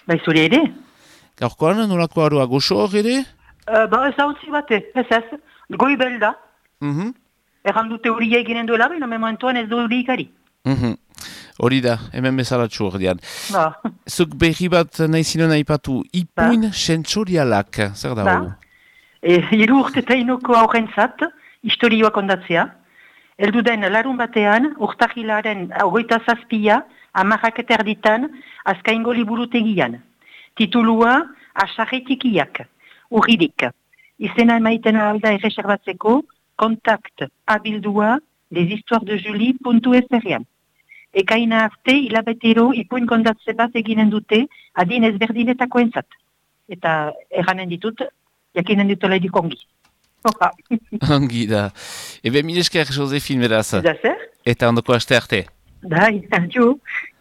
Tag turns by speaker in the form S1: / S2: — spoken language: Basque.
S1: Bai, zure ere?
S2: Gaurkoan, nolako aroa goxo hor ere?
S1: Ez hau bate, ez, goibel da. Errandute hori eginen duela, baina mementoan ez du hori ikari.
S2: Hori da, hemen bezalatxu ordean.
S1: Ba.
S2: Zuk berri bat nahi zinon aipatu, ipuin sentsorialak, zer da hau?
S1: Hiru urtetainoko aurrentzat, historioa kondatzea. Eldu den larun batean, urtahilaren 27 amarrak eterditan, azkaingo liburutegian. Titulua, Asarretikiak, urririk. Izena emaiten alda erreserbatzeko, kontakt abildua leshistoiresdejulie.fr-an. Ekaina arte, hilabetero ipuin kondatze bat eginen dute, adin ezberdinetako entzat. Eta erranen ditut, jakinen ditola edikongi.
S2: Ongi da. Ebe, milesker, Josefin, beraz.
S1: Da zer?
S2: Eta ondoko aste arte.
S1: Bai, adio.